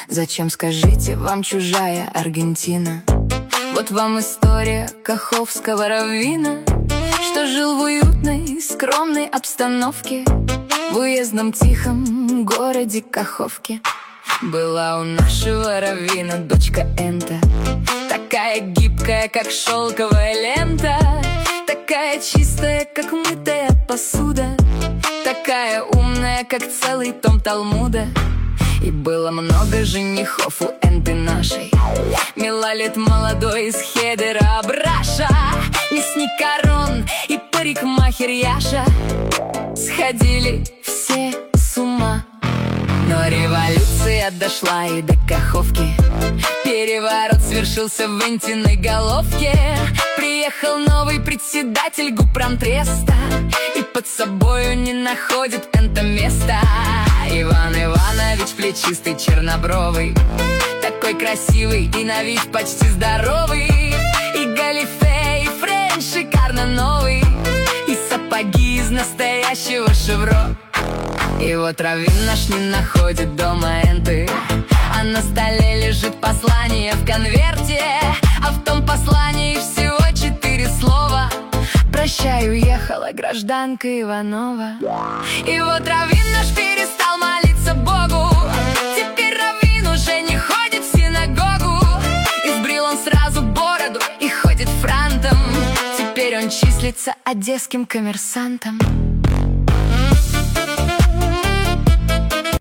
Зачем, скажите, вам чужая Аргентина? Вот вам история каховского раввина, что жил в уютной, скромной обстановке в уездном тихом городе Каховке. Была у нашего раввина дочка Энта, такая гибкая, как шелковая лента, такая чистая, как мытая посуда, такая умная, как целый том Талмуда. И было много женихов у Энты нашей. Милалет молодой из Хедера Абраша, мясник Арон и парикмахер Яша. Сходили все с ума. Но революция дошла и до Каховки. Переворот свершился в Энтиной головке. Приехал новый председатель гуппромтреста, и под собою не находит Энта места. Иван Иванович плечистый, чернобровый, такой красивый и на вид почти здоровый. И галифе, и френч шикарно новый, и сапоги из настоящего шевро. И вот раввин наш не находит дома Энты, а на столе лежит послание в конверте, а в том послании всего 4 слова: «Прощай, уехала гражданка Иванова». И вот раввин наш перестал молиться Богу, теперь раввин уже не ходит в синагогу. Избрил он сразу бороду и ходит франтом, теперь он числится одесским коммерсантом.